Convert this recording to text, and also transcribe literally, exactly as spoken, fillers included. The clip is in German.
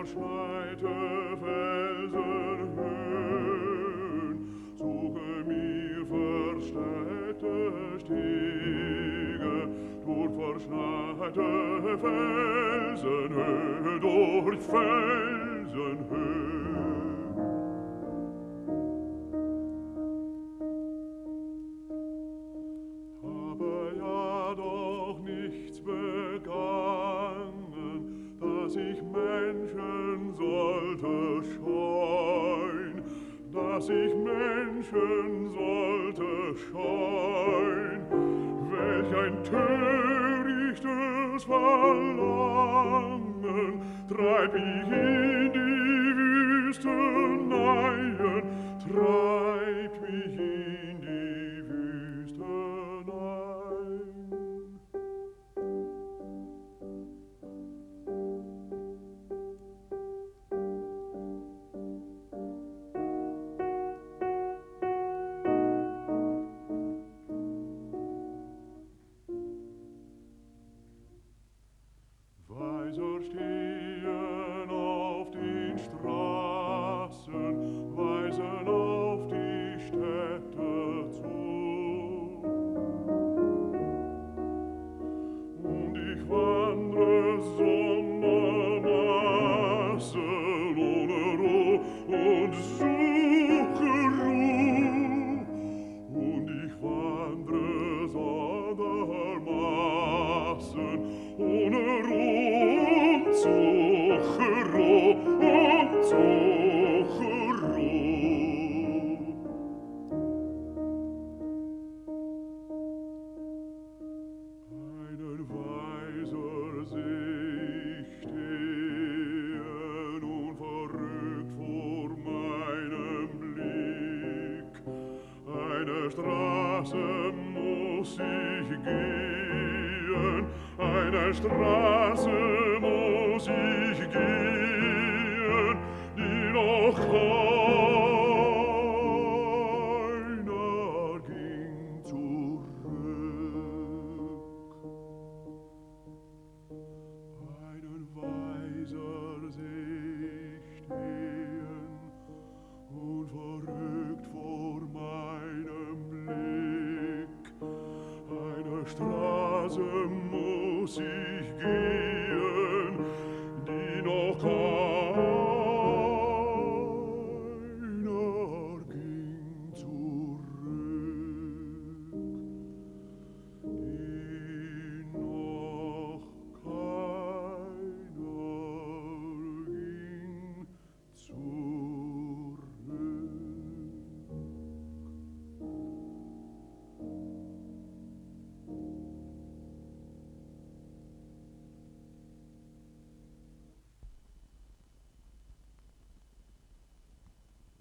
verschneite Felsenhöhen, suche mir versteckte Stege durch verschneite Felsenhöhen, durch Felsenhöhen. Habe ja doch nichts begangen, dass ich Menschen sollte scheuen, dass ich Menschen sollte scheuen. Welch ein törichtes Verlangen treib ich in die Wüsteneien, treib mich in die Wüsteneien. Weiser stehen auf den Straßen, weisen auf die Städte zu. Und ich wandre sommermaßen ohne Ruhe und suche Ruhe. Und ich wandre sommermaßen ohne Ruhe und suche Ruhe und suche Ruhe. Einen Weiser seh ich stehen und verrückt vor meinem Blick. Eine Straße muss ich gehen, eine Straße muss ich gehen, die noch keiner ging zurück. Einen Weiser seh ich stehen und verrückt vor meinem Blick. Eine Straße muss ich gehen,